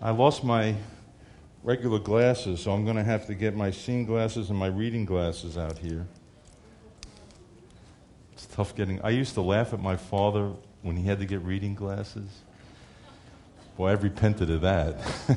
I lost my regular glasses, so I'm going to have to get my seeing glasses and my reading glasses out here. It's tough getting... I used to laugh at my father when he had to get reading glasses. Boy, I've repented of that.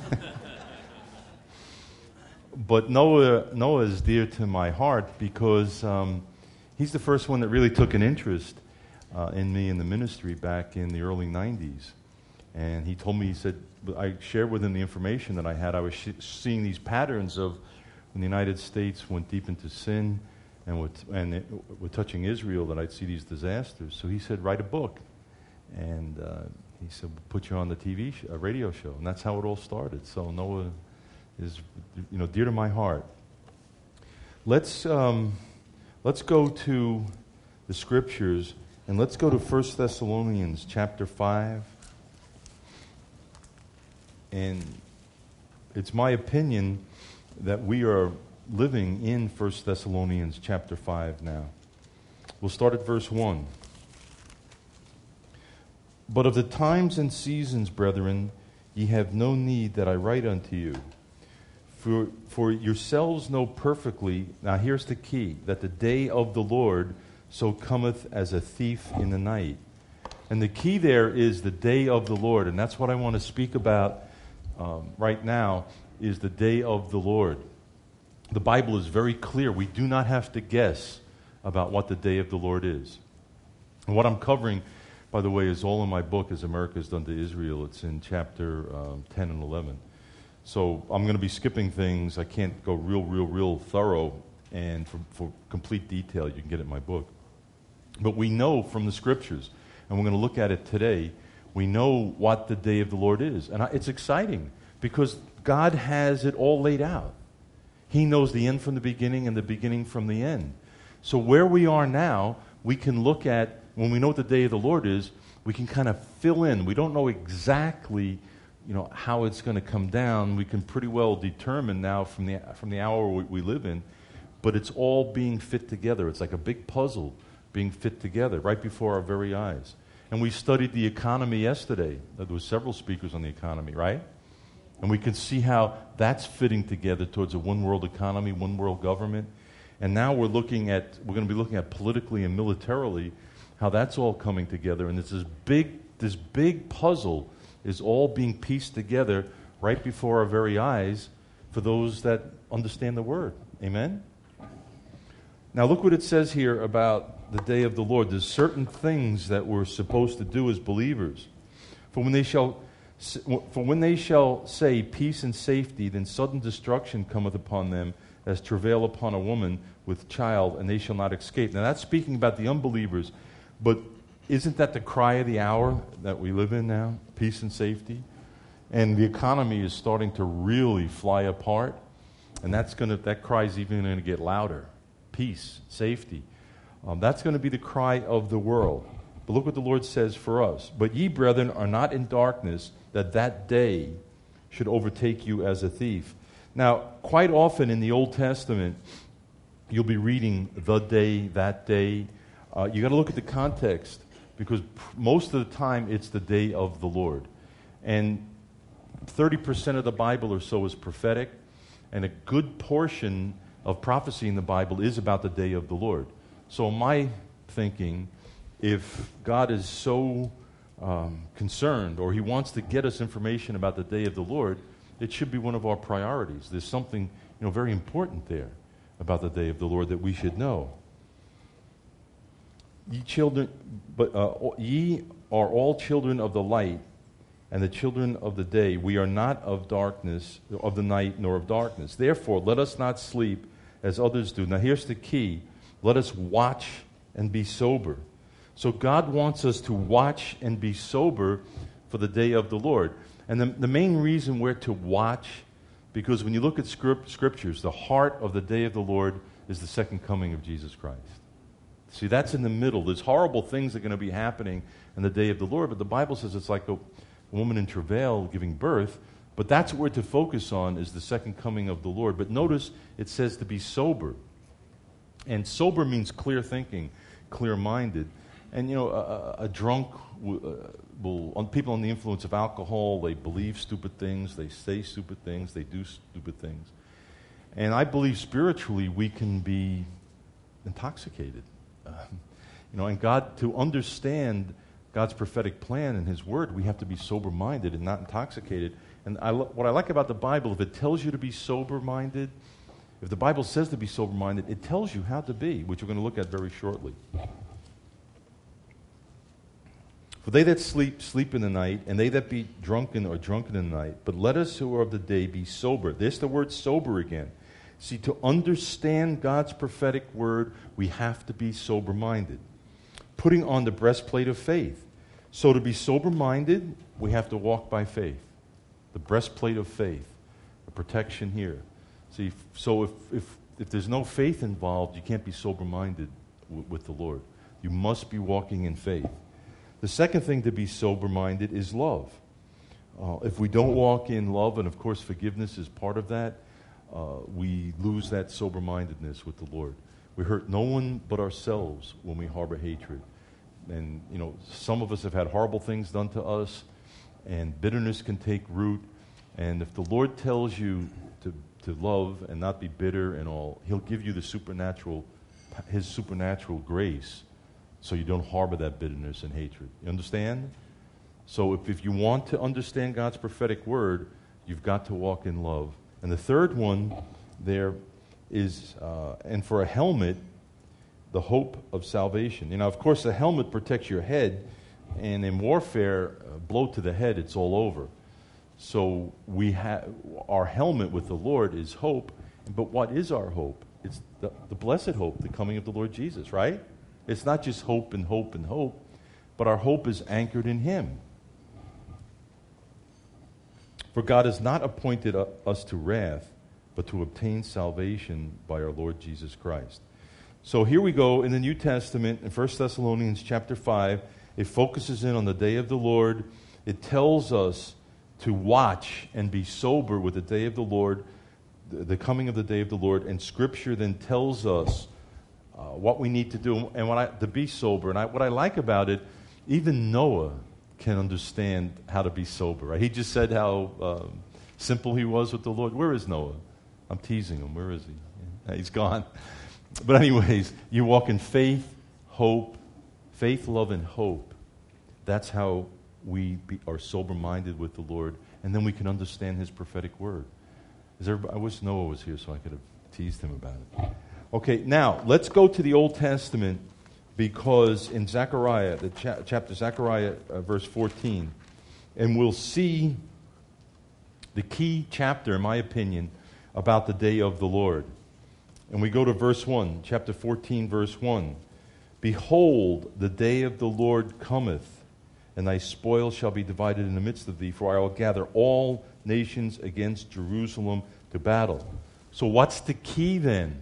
But Noah is dear to my heart because he's the first one that really took an interest in me in the ministry back in the early 90s. And he told me, he said, I shared with him the information that I had. I was seeing these patterns of when the United States went deep into sin and with touching Israel, that I'd see these disasters. So he said, write a book. And he said, we'll put you on the TV radio show. And that's how it all started. So Noah is, dear to my heart. Let's go to the scriptures, and let's go to 1 Thessalonians chapter 5. And it's my opinion that we are living in 1 Thessalonians chapter 5 now. We'll start at verse 1. But of the times and seasons, brethren, ye have no need that I write unto you. For yourselves know perfectly, now here's the key, that the day of the Lord so cometh as a thief in the night. And the key there is the day of the Lord, and that's what I want to speak about right now, is the day of the Lord. The Bible is very clear. We do not have to guess about what the day of the Lord is. And what I'm covering, by the way, is all in my book, As America Has Done to Israel. It's in chapter 10 and 11. So I'm going to be skipping things. I can't go real thorough, and for complete detail, you can get it in my book. But we know from the Scriptures, and we're going to look at it today, we know what the day of the Lord is. And it's exciting because God has it all laid out. He knows the end from the beginning and the beginning from the end. So where we are now, we can look at, when we know what the day of the Lord is, we can kind of fill in. We don't know exactly, how it's going to come down. We can pretty well determine now from the hour we live in, but it's all being fit together. It's like a big puzzle being fit together right before our very eyes. And we studied the economy yesterday. There were several speakers on the economy, right? And we can see how that's fitting together towards a one-world economy, one-world government. And now we're going to be looking at politically and militarily how that's all coming together. And it's this big puzzle is all being pieced together right before our very eyes for those that understand the Word. Amen? Now look what it says here about the day of the Lord. There's certain things that we're supposed to do as believers. For when they shall say peace and safety, then sudden destruction cometh upon them as travail upon a woman with child, and they shall not escape. Now that's speaking about the unbelievers, but isn't that the cry of the hour that we live in now? Peace and safety? And the economy is starting to really fly apart, and that cry is even going to get louder. Peace, safety. That's going to be the cry of the world. But look what the Lord says for us. But ye, brethren, are not in darkness, that day should overtake you as a thief. Now, quite often in the Old Testament, you'll be reading the day, that day. You got to look at the context, because most of the time it's the day of the Lord. And 30% of the Bible or so is prophetic, and a good portion of prophecy in the Bible is about the day of the Lord. So my thinking, if God is so concerned, or He wants to get us information about the day of the Lord, it should be one of our priorities. There's something very important there about the day of the Lord that we should know. Ye children, ye are all children of the light, and the children of the day. We are not of darkness, of the night, nor of darkness. Therefore, let us not sleep as others do. Now, here's the key. Let us watch and be sober. So God wants us to watch and be sober for the day of the Lord. And the main reason we're to watch, because when you look at scriptures, the heart of the day of the Lord is the second coming of Jesus Christ. See, that's in the middle. There's horrible things that are going to be happening in the day of the Lord, but the Bible says it's like a woman in travail giving birth. But that's what we're to focus on, is the second coming of the Lord. But notice it says to be sober. And sober means clear thinking, clear-minded. And, a drunk people under the influence of alcohol, they believe stupid things, they say stupid things, they do stupid things. And I believe spiritually we can be intoxicated. And God, to understand God's prophetic plan and His Word, we have to be sober-minded and not intoxicated. And what I like about the Bible, if it tells you to be sober-minded, if the Bible says to be sober-minded, it tells you how to be, which we're going to look at very shortly. For they that sleep, sleep in the night, and they that be drunken are drunken in the night. But let us who are of the day be sober. There's the word sober again. See, to understand God's prophetic word, we have to be sober-minded. Putting on the breastplate of faith. So to be sober-minded, we have to walk by faith. The breastplate of faith. The protection here. See, so if there's no faith involved, you can't be sober-minded with the Lord. You must be walking in faith. The second thing to be sober-minded is love. If we don't walk in love, and of course forgiveness is part of that, we lose that sober-mindedness with the Lord. We hurt no one but ourselves when we harbor hatred. And, some of us have had horrible things done to us, and bitterness can take root. And if the Lord tells you to love and not be bitter and all, He'll give you His supernatural grace so you don't harbor that bitterness and hatred. You understand? So if you want to understand God's prophetic word, you've got to walk in love. And the third one there is, and for a helmet, the hope of salvation. Of course, the helmet protects your head, and in warfare, a blow to the head, it's all over. So we have our helmet with the Lord is hope. But what is our hope? It's the blessed hope, the coming of the Lord Jesus, right? It's not just hope and hope and hope, but our hope is anchored in Him. For God has not appointed us to wrath, but to obtain salvation by our Lord Jesus Christ. So here we go in the New Testament, in 1 Thessalonians chapter 5. It focuses in on the day of the Lord. It tells us to watch and be sober with the day of the Lord, the coming of the day of the Lord. And Scripture then tells us what we need to do and to be sober. And what I like about it, even Noah can understand how to be sober. Right? He just said how simple he was with the Lord. Where is Noah? I'm teasing him. Where is he? Yeah, he's gone. But anyways, you walk in faith, hope, love, and hope. That's how we are sober-minded with the Lord, and then we can understand His prophetic word. I wish Noah was here so I could have teased him about it. Okay, now, let's go to the Old Testament, because in Zechariah, chapter Zechariah, verse 14, and we'll see the key chapter, in my opinion, about the day of the Lord. And we go to verse 1, chapter 14, verse 1. Behold, the day of the Lord cometh, and thy spoil shall be divided in the midst of thee, for I will gather all nations against Jerusalem to battle. So what's the key then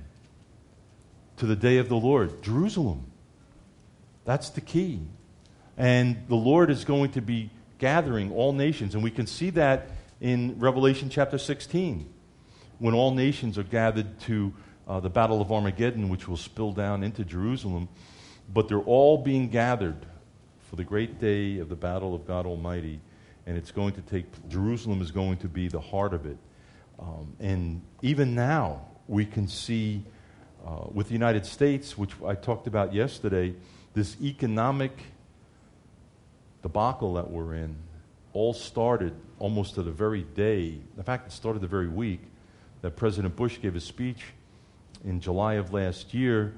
to the day of the Lord? Jerusalem. That's the key. And the Lord is going to be gathering all nations. And we can see that in Revelation chapter 16, when all nations are gathered to the Battle of Armageddon, which will spill down into Jerusalem. But they're all being gathered for the great day of the battle of God Almighty. And Jerusalem is going to be the heart of it. And even now, we can see with the United States, which I talked about yesterday, this economic debacle that we're in all started almost to the very day. In fact, it started the very week that President Bush gave a speech in July of last year.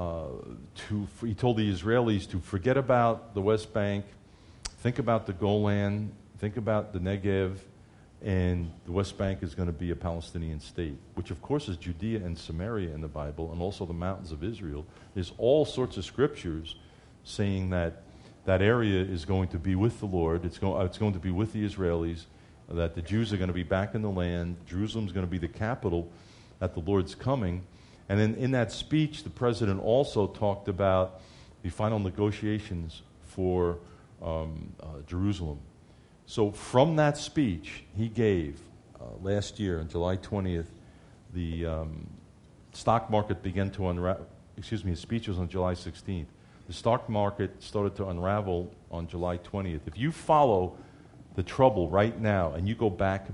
He told the Israelis to forget about the West Bank, think about the Golan, think about the Negev, and the West Bank is going to be a Palestinian state, which of course is Judea and Samaria in the Bible, and also the mountains of Israel. There's all sorts of scriptures saying that that area is going to be with the Lord. It's going to be with the Israelis, that the Jews are going to be back in the land. Jerusalem's going to be the capital at the Lord's coming. And then in that speech, the president also talked about the final negotiations for Jerusalem. So from that speech he gave last year, on July 20th, the stock market began to unravel. His speech was on July 16th. The stock market started to unravel on July 20th. If you follow the trouble right now and you go back,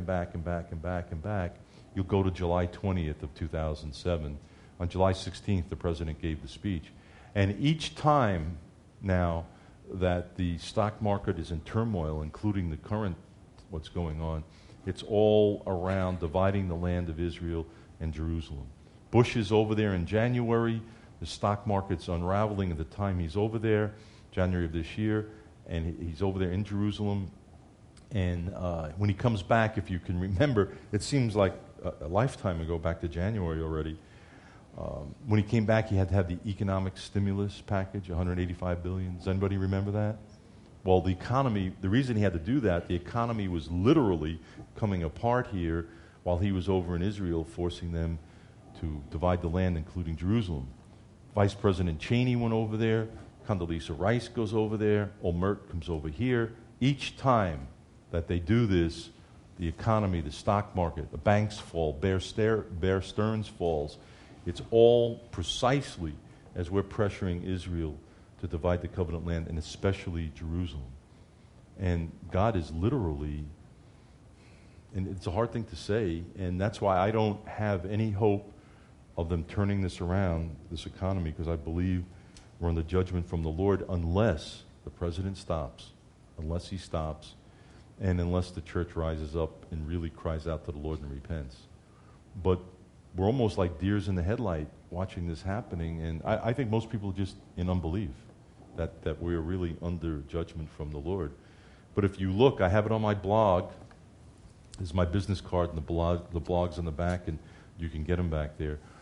you'll go to July 20th of 2007. On July 16th, the president gave the speech. And each time now that the stock market is in turmoil, including the current, what's going on, it's all around dividing the land of Israel and Jerusalem. Bush is over there in January. The stock market's unraveling at the time he's over there, January of this year, and he's over there in Jerusalem. And when he comes back, if you can remember, it seems like a lifetime ago, back to January already. When he came back, he had to have the economic stimulus package, $185 billion. Does anybody remember that? Well, the economy, the reason he had to do that, the economy was literally coming apart here while he was over in Israel, forcing them to divide the land, including Jerusalem. Vice President Cheney went over there. Condoleezza Rice goes over there. Olmert comes over here. Each time that they do this, the economy, the stock market, the banks fall, Bear Stearns falls. It's all precisely as we're pressuring Israel to divide the covenant land, and especially Jerusalem. And God is literally, and it's a hard thing to say, and that's why I don't have any hope of them turning this around, this economy, because I believe we're under judgment from the Lord unless the president stops, unless he stops, and unless the church rises up and really cries out to the Lord and repents. But we're almost like deers in the headlight watching this happening, and I think most people are just in unbelief that we are really under judgment from the Lord. But if you look, I have it on my blog. This is my business card, and the blog's on the back, and you can get them back there.